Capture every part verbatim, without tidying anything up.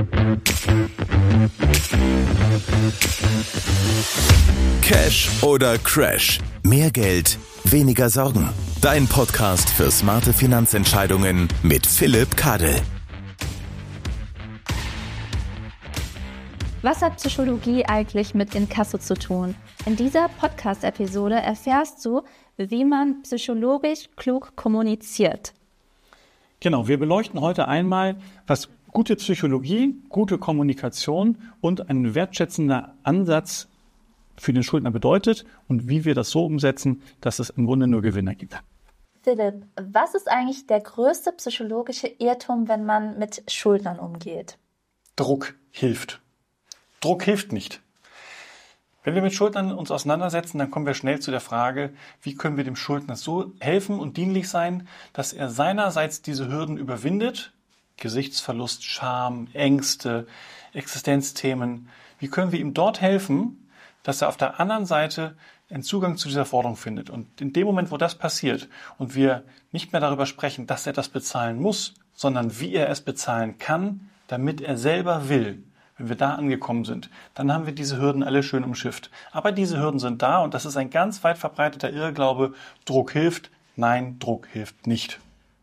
Cash oder Crash? Mehr Geld, weniger Sorgen. Dein Podcast für smarte Finanzentscheidungen mit Philipp Kadel. Was hat Psychologie eigentlich mit Inkasso zu tun? In dieser Podcast-Episode erfährst du, wie man psychologisch klug kommuniziert. Genau, wir beleuchten heute einmal, was gute Psychologie, gute Kommunikation und ein wertschätzender Ansatz für den Schuldner bedeutet und wie wir das so umsetzen, dass es im Grunde nur Gewinner gibt. Philipp, was ist eigentlich der größte psychologische Irrtum, wenn man mit Schuldnern umgeht? Druck hilft. Druck hilft nicht. Wenn wir mit Schuldnern uns auseinandersetzen, dann kommen wir schnell zu der Frage, wie können wir dem Schuldner so helfen und dienlich sein, dass er seinerseits diese Hürden überwindet, Gesichtsverlust, Scham, Ängste, Existenzthemen. Wie können wir ihm dort helfen, dass er auf der anderen Seite einen Zugang zu dieser Forderung findet? Und in dem Moment, wo das passiert und wir nicht mehr darüber sprechen, dass er das bezahlen muss, sondern wie er es bezahlen kann, damit er selber will, wenn wir da angekommen sind, dann haben wir diese Hürden alle schön umschifft. Aber diese Hürden sind da und das ist ein ganz weit verbreiteter Irrglaube. Druck hilft. Nein, Druck hilft nicht.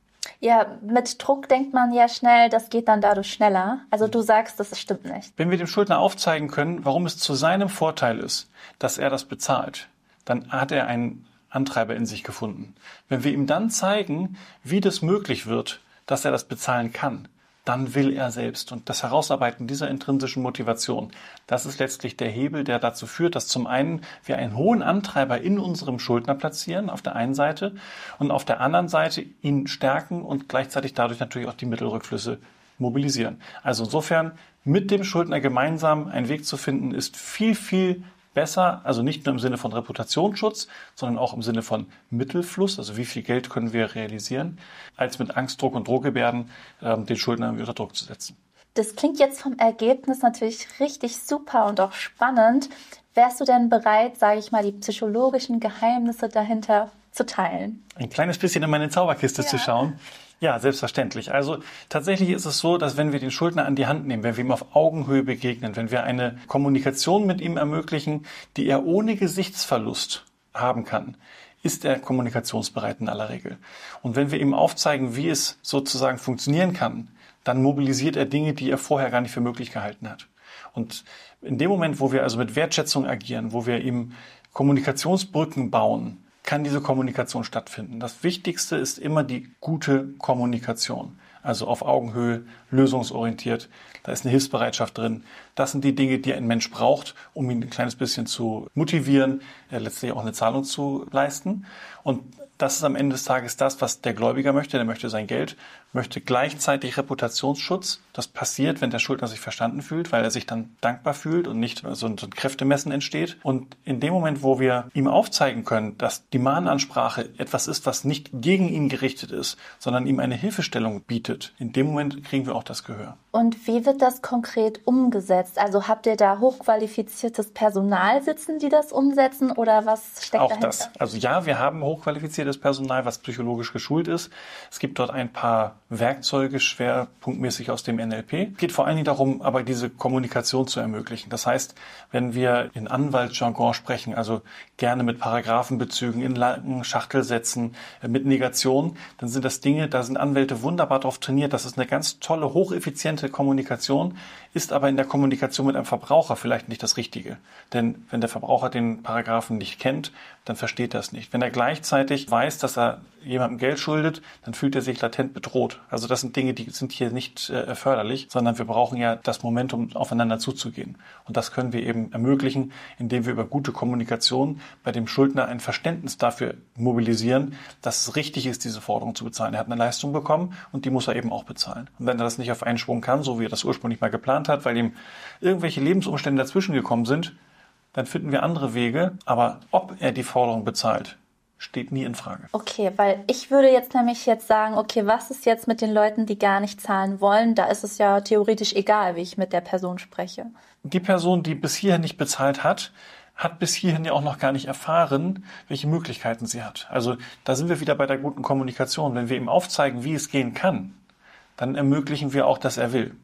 Ja, mit Druck denkt man ja schnell, das geht dann dadurch schneller. Also du sagst, das stimmt nicht. Wenn wir dem Schuldner aufzeigen können, warum es zu seinem Vorteil ist, dass er das bezahlt, dann hat er einen Antreiber in sich gefunden. Wenn wir ihm dann zeigen, wie das möglich wird, dass er das bezahlen kann, dann will er selbst. Und das Herausarbeiten dieser intrinsischen Motivation, das ist letztlich der Hebel, der dazu führt, dass zum einen wir einen hohen Antreiber in unserem Schuldner platzieren, auf der einen Seite, und auf der anderen Seite ihn stärken und gleichzeitig dadurch natürlich auch die Mittelrückflüsse mobilisieren. Also insofern, mit dem Schuldner gemeinsam einen Weg zu finden, ist viel, viel besser, also nicht nur im Sinne von Reputationsschutz, sondern auch im Sinne von Mittelfluss, also wie viel Geld können wir realisieren, als mit Angst, Druck und Drohgebärden äh, den Schuldner unter Druck zu setzen. Das klingt jetzt vom Ergebnis natürlich richtig super und auch spannend. Wärst du denn bereit, sage ich mal, die psychologischen Geheimnisse dahinter zu teilen? Ein kleines bisschen in meine Zauberkiste ja. zu schauen. Ja, selbstverständlich. Also tatsächlich ist es so, dass wenn wir den Schuldner an die Hand nehmen, wenn wir ihm auf Augenhöhe begegnen, wenn wir eine Kommunikation mit ihm ermöglichen, die er ohne Gesichtsverlust haben kann, ist er kommunikationsbereit in aller Regel. Und wenn wir ihm aufzeigen, wie es sozusagen funktionieren kann, dann mobilisiert er Dinge, die er vorher gar nicht für möglich gehalten hat. Und in dem Moment, wo wir also mit Wertschätzung agieren, wo wir ihm Kommunikationsbrücken bauen, kann diese Kommunikation stattfinden. Das Wichtigste ist immer die gute Kommunikation, also auf Augenhöhe, lösungsorientiert. Da ist eine Hilfsbereitschaft drin. Das sind die Dinge, die ein Mensch braucht, um ihn ein kleines bisschen zu motivieren, äh, letztlich auch eine Zahlung zu leisten. Und das ist am Ende des Tages das, was der Gläubiger möchte. Der möchte sein Geld, möchte gleichzeitig Reputationsschutz. Das passiert, wenn der Schuldner sich verstanden fühlt, weil er sich dann dankbar fühlt und nicht so ein Kräftemessen entsteht. Und in dem Moment, wo wir ihm aufzeigen können, dass die Mahnansprache etwas ist, was nicht gegen ihn gerichtet ist, sondern ihm eine Hilfestellung bietet, in dem Moment kriegen wir auch das Gehör. Und wie wird das konkret umgesetzt? Also habt ihr da hochqualifiziertes Personal sitzen, die das umsetzen, oder was steckt auch dahinter? Das. Also ja, wir haben hochqualifiziertes Personal, was psychologisch geschult ist. Es gibt dort ein paar Werkzeuge, schwerpunktmäßig aus dem N L P. Es geht vor allen Dingen darum, aber diese Kommunikation zu ermöglichen. Das heißt, wenn wir in Anwaltsjargon sprechen, also gerne mit Paragraphenbezügen, in langen Schachtelsätzen, mit Negation, dann sind das Dinge, da sind Anwälte wunderbar drauf trainiert. Das ist eine ganz tolle, hocheffiziente Kommunikation, ist aber in der Kommunikation mit einem Verbraucher vielleicht nicht das Richtige. Denn wenn der Verbraucher den Paragraphen nicht kennt, dann versteht er es nicht. Wenn er gleichzeitig weiß, dass er jemandem Geld schuldet, dann fühlt er sich latent bedroht. Also das sind Dinge, die sind hier nicht äh, erforderlich, sondern wir brauchen ja das Momentum, aufeinander zuzugehen. Und das können wir eben ermöglichen, indem wir über gute Kommunikation bei dem Schuldner ein Verständnis dafür mobilisieren, dass es richtig ist, diese Forderung zu bezahlen. Er hat eine Leistung bekommen und die muss er eben auch bezahlen. Und wenn er das nicht auf einen Schwung kann, so wie er das ursprünglich mal geplant hat, weil ihm irgendwelche Lebensumstände dazwischen gekommen sind, dann finden wir andere Wege. Aber ob er die Forderung bezahlt, steht nie in Frage. Okay, weil ich würde jetzt nämlich jetzt sagen, okay, was ist jetzt mit den Leuten, die gar nicht zahlen wollen? Da ist es ja theoretisch egal, wie ich mit der Person spreche. Die Person, die bis hierhin nicht bezahlt hat, hat bis hierhin ja auch noch gar nicht erfahren, welche Möglichkeiten sie hat. Also da sind wir wieder bei der guten Kommunikation. Wenn wir ihm aufzeigen, wie es gehen kann, dann ermöglichen wir auch, dass er will.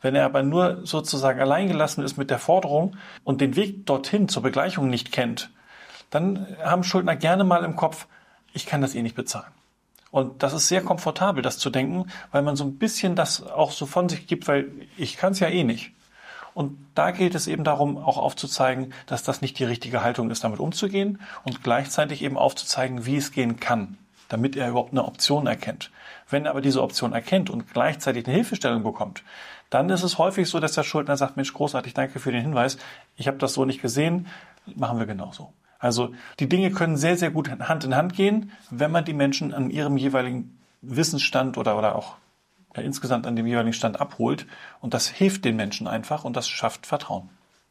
Wenn er aber nur sozusagen alleingelassen ist mit der Forderung und den Weg dorthin zur Begleichung nicht kennt, dann haben Schuldner gerne mal im Kopf, ich kann das eh nicht bezahlen. Und das ist sehr komfortabel, das zu denken, weil man so ein bisschen das auch so von sich gibt, weil ich kann es ja eh nicht. Und da geht es eben darum, auch aufzuzeigen, dass das nicht die richtige Haltung ist, damit umzugehen und gleichzeitig eben aufzuzeigen, wie es gehen kann, damit er überhaupt eine Option erkennt. Wenn er aber diese Option erkennt und gleichzeitig eine Hilfestellung bekommt, dann ist es häufig so, dass der Schuldner sagt, Mensch, großartig, danke für den Hinweis, ich habe das so nicht gesehen, machen wir genauso. Also die Dinge können sehr, sehr gut Hand in Hand gehen, wenn man die Menschen an ihrem jeweiligen Wissensstand oder, oder auch ja, insgesamt an dem jeweiligen Stand abholt. Und das hilft den Menschen einfach und das schafft Vertrauen.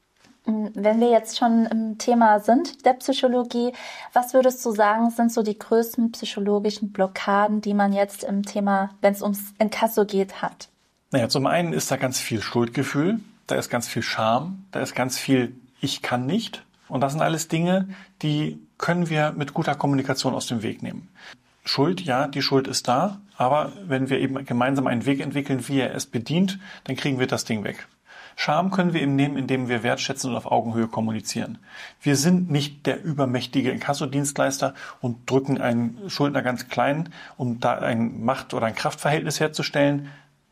Wenn wir jetzt schon im Thema sind, der Psychologie, was würdest du sagen, sind so die größten psychologischen Blockaden, die man jetzt im Thema, wenn es ums Inkasso geht, hat? Naja, zum einen ist da ganz viel Schuldgefühl, da ist ganz viel Scham, da ist ganz viel Ich kann nicht. Und das sind alles Dinge, die können wir mit guter Kommunikation aus dem Weg nehmen. Schuld, ja, die Schuld ist da, aber wenn wir eben gemeinsam einen Weg entwickeln, wie er es bedient, dann kriegen wir das Ding weg. Scham können wir eben nehmen, indem wir wertschätzen und auf Augenhöhe kommunizieren. Wir sind nicht der übermächtige Inkassodienstleister und drücken einen Schuldner ganz klein, um da ein Macht- oder ein Kraftverhältnis herzustellen.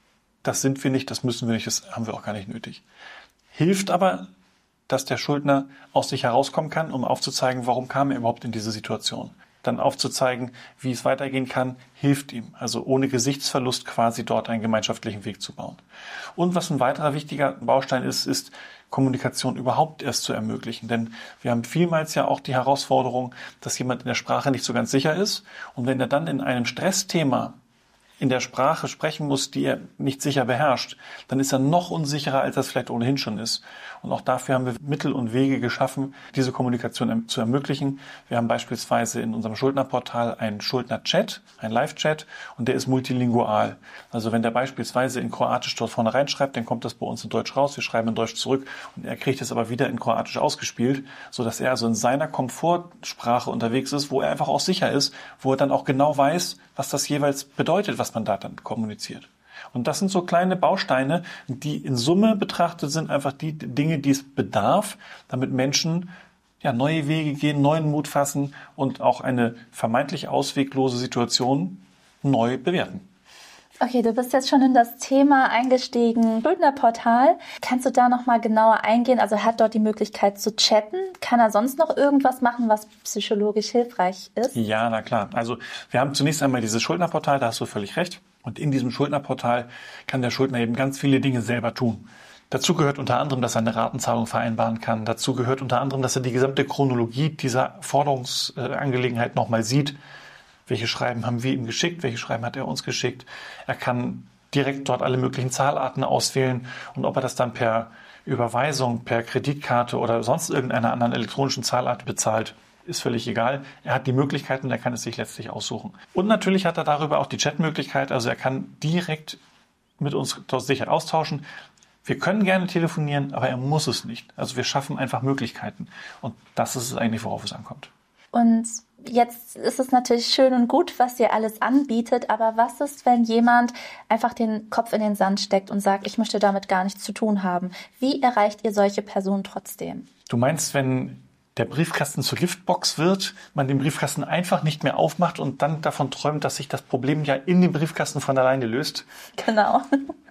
Das sind wir nicht, das müssen wir nicht, das haben wir auch gar nicht nötig. Hilft aber, dass der Schuldner aus sich herauskommen kann, um aufzuzeigen, warum kam er überhaupt in diese Situation. Dann aufzuzeigen, wie es weitergehen kann, hilft ihm. Also ohne Gesichtsverlust quasi dort einen gemeinschaftlichen Weg zu bauen. Und was ein weiterer wichtiger Baustein ist, ist Kommunikation überhaupt erst zu ermöglichen. Denn wir haben vielmals ja auch die Herausforderung, dass jemand in der Sprache nicht so ganz sicher ist. Und wenn er dann in einem Stressthema in der Sprache sprechen muss, die er nicht sicher beherrscht, dann ist er noch unsicherer, als das vielleicht ohnehin schon ist. Und auch dafür haben wir Mittel und Wege geschaffen, diese Kommunikation zu ermöglichen. Wir haben beispielsweise in unserem Schuldnerportal einen Schuldner-Chat, einen Live-Chat, und der ist multilingual. Also wenn der beispielsweise in Kroatisch dort vorne reinschreibt, dann kommt das bei uns in Deutsch raus, wir schreiben in Deutsch zurück und er kriegt es aber wieder in Kroatisch ausgespielt, sodass er also in seiner Komfortsprache unterwegs ist, wo er einfach auch sicher ist, wo er dann auch genau weiß, was das jeweils bedeutet, was man da dann kommuniziert. Und das sind so kleine Bausteine, die in Summe betrachtet sind einfach die Dinge, die es bedarf, damit Menschen ja neue Wege gehen, neuen Mut fassen und auch eine vermeintlich ausweglose Situation neu bewerten. Okay, du bist jetzt schon in das Thema eingestiegen, Schuldnerportal. Kannst du da nochmal genauer eingehen? Also er hat dort die Möglichkeit zu chatten. Kann er sonst noch irgendwas machen, was psychologisch hilfreich ist? Ja, na klar. Also wir haben zunächst einmal dieses Schuldnerportal, da hast du völlig recht. Und in diesem Schuldnerportal kann der Schuldner eben ganz viele Dinge selber tun. Dazu gehört unter anderem, dass er eine Ratenzahlung vereinbaren kann. Dazu gehört unter anderem, dass er die gesamte Chronologie dieser Forderungsangelegenheit nochmal sieht. Welche Schreiben haben wir ihm geschickt, welche Schreiben hat er uns geschickt. Er kann direkt dort alle möglichen Zahlarten auswählen und ob er das dann per Überweisung, per Kreditkarte oder sonst irgendeiner anderen elektronischen Zahlart bezahlt, ist völlig egal. Er hat die Möglichkeiten und er kann es sich letztlich aussuchen. Und natürlich hat er darüber auch die Chatmöglichkeit, also er kann direkt mit uns sicher austauschen. Wir können gerne telefonieren, aber er muss es nicht. Also wir schaffen einfach Möglichkeiten und das ist es eigentlich, worauf es ankommt. Und jetzt ist es natürlich schön und gut, was ihr alles anbietet, aber was ist, wenn jemand einfach den Kopf in den Sand steckt und sagt, ich möchte damit gar nichts zu tun haben? Wie erreicht ihr solche Personen trotzdem? Du meinst, wenn der Briefkasten zur Giftbox wird, man den Briefkasten einfach nicht mehr aufmacht und dann davon träumt, dass sich das Problem ja in dem Briefkasten von alleine löst? Genau.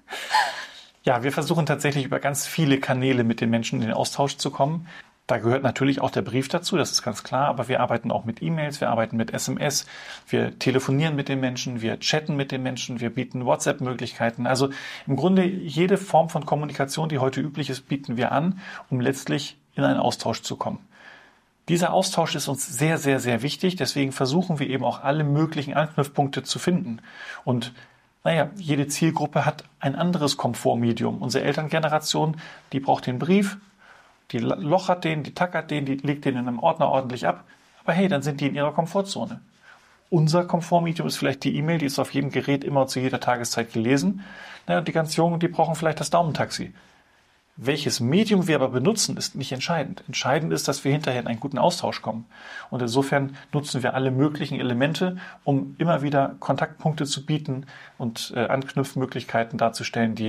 Ja, wir versuchen tatsächlich über ganz viele Kanäle mit den Menschen in den Austausch zu kommen. Da gehört natürlich auch der Brief dazu, das ist ganz klar, aber wir arbeiten auch mit E-Mails, wir arbeiten mit S M S, wir telefonieren mit den Menschen, wir chatten mit den Menschen, wir bieten WhatsApp-Möglichkeiten. Also im Grunde jede Form von Kommunikation, die heute üblich ist, bieten wir an, um letztlich in einen Austausch zu kommen. Dieser Austausch ist uns sehr, sehr, sehr wichtig, deswegen versuchen wir eben auch alle möglichen Anknüpfpunkte zu finden. Und naja, jede Zielgruppe hat ein anderes Komfortmedium. Unsere Elterngeneration, die braucht den Brief, die lochert den, die tackert den, die legt den in einem Ordner ordentlich ab. Aber hey, dann sind die in ihrer Komfortzone. Unser Komfortmedium ist vielleicht die E-Mail, die ist auf jedem Gerät immer und zu jeder Tageszeit gelesen. Naja, und die ganz Jungen, die brauchen vielleicht das Daumentaxi. Welches Medium wir aber benutzen, ist nicht entscheidend. Entscheidend ist, dass wir hinterher in einen guten Austausch kommen. Und insofern nutzen wir alle möglichen Elemente, um immer wieder Kontaktpunkte zu bieten und äh, Anknüpfmöglichkeiten darzustellen, die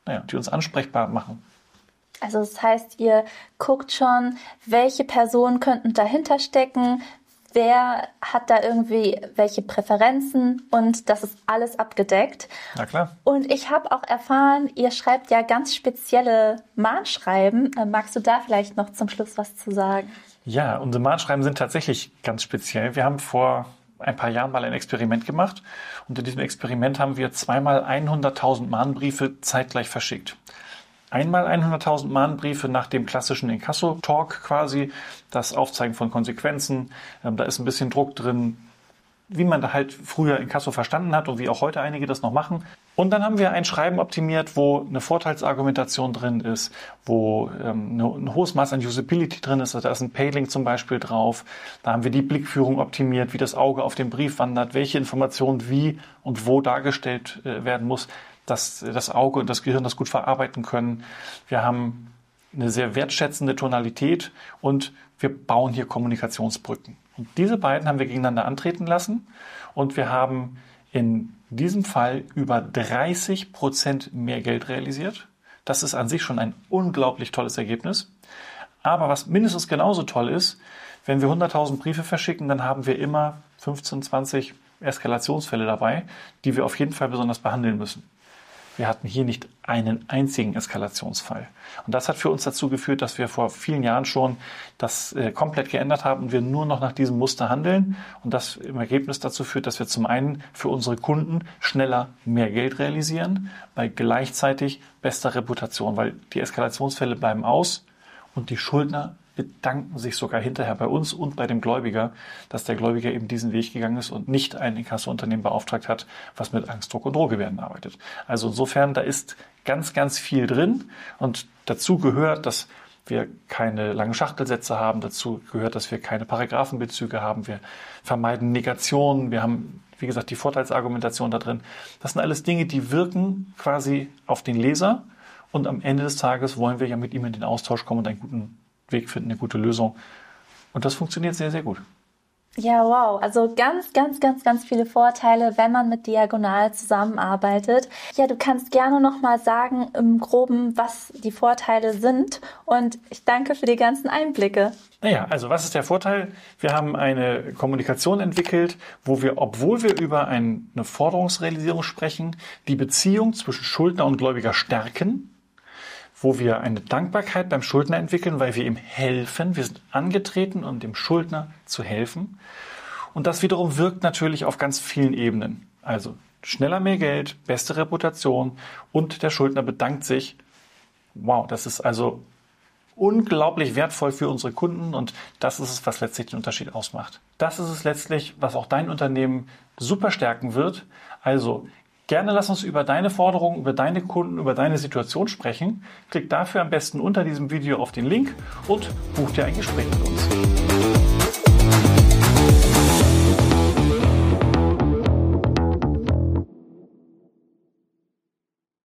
naja, die uns ansprechbar machen. Also das heißt, ihr guckt schon, welche Personen könnten dahinter stecken, wer hat da irgendwie welche Präferenzen und das ist alles abgedeckt. Na klar. Und ich habe auch erfahren, ihr schreibt ja ganz spezielle Mahnschreiben. Magst du da vielleicht noch zum Schluss was zu sagen? Ja, unsere Mahnschreiben sind tatsächlich ganz speziell. Wir haben vor ein paar Jahren mal ein Experiment gemacht und in diesem Experiment haben wir zweimal hunderttausend Mahnbriefe zeitgleich verschickt. Einmal hunderttausend Mahnbriefe nach dem klassischen Inkasso-Talk quasi, das Aufzeigen von Konsequenzen. Ähm, da ist ein bisschen Druck drin, wie man da halt früher Inkasso verstanden hat und wie auch heute einige das noch machen. Und dann haben wir ein Schreiben optimiert, wo eine Vorteilsargumentation drin ist, wo ähm, eine, ein hohes Maß an Usability drin ist. Also da ist ein Paylink zum Beispiel drauf. Da haben wir die Blickführung optimiert, wie das Auge auf den Brief wandert, welche Information wie und wo dargestellt äh, werden muss, dass das Auge und das Gehirn das gut verarbeiten können. Wir haben eine sehr wertschätzende Tonalität und wir bauen hier Kommunikationsbrücken. Und diese beiden haben wir gegeneinander antreten lassen und wir haben in diesem Fall über dreißig Prozent mehr Geld realisiert. Das ist an sich schon ein unglaublich tolles Ergebnis. Aber was mindestens genauso toll ist, wenn wir hunderttausend Briefe verschicken, dann haben wir immer fünfzehn, zwanzig Eskalationsfälle dabei, die wir auf jeden Fall besonders behandeln müssen. Wir hatten hier nicht einen einzigen Eskalationsfall. Und das hat für uns dazu geführt, dass wir vor vielen Jahren schon das äh, komplett geändert haben und wir nur noch nach diesem Muster handeln. Und das im Ergebnis dazu führt, dass wir zum einen für unsere Kunden schneller mehr Geld realisieren, bei gleichzeitig bester Reputation, weil die Eskalationsfälle bleiben aus und die Schuldner bedanken sich sogar hinterher bei uns und bei dem Gläubiger, dass der Gläubiger eben diesen Weg gegangen ist und nicht ein Inkasso-Unternehmen beauftragt hat, was mit Angst, Druck und Drohgebärden arbeitet. Also insofern, da ist ganz, ganz viel drin und dazu gehört, dass wir keine langen Schachtelsätze haben, dazu gehört, dass wir keine Paragraphenbezüge haben, wir vermeiden Negationen, wir haben, wie gesagt, die Vorteilsargumentation da drin. Das sind alles Dinge, die wirken quasi auf den Leser und am Ende des Tages wollen wir ja mit ihm in den Austausch kommen und einen guten Weg finden, eine gute Lösung. Und das funktioniert sehr, sehr gut. Ja, wow. Also ganz, ganz, ganz, ganz viele Vorteile, wenn man mit Diagonal zusammenarbeitet. Ja, du kannst gerne noch mal sagen im Groben, was die Vorteile sind. Und ich danke für die ganzen Einblicke. Naja, also was ist der Vorteil? Wir haben eine Kommunikation entwickelt, wo wir, obwohl wir über eine Forderungsrealisierung sprechen, die Beziehung zwischen Schuldner und Gläubiger stärken, wo wir eine Dankbarkeit beim Schuldner entwickeln, weil wir ihm helfen. Wir sind angetreten, um dem Schuldner zu helfen. Und das wiederum wirkt natürlich auf ganz vielen Ebenen. Also schneller mehr Geld, beste Reputation und der Schuldner bedankt sich. Wow, das ist also unglaublich wertvoll für unsere Kunden und das ist es, was letztlich den Unterschied ausmacht. Das ist es letztlich, was auch dein Unternehmen super stärken wird. Also gerne lass uns über deine Forderungen, über deine Kunden, über deine Situation sprechen. Klick dafür am besten unter diesem Video auf den Link und buch dir ein Gespräch mit uns.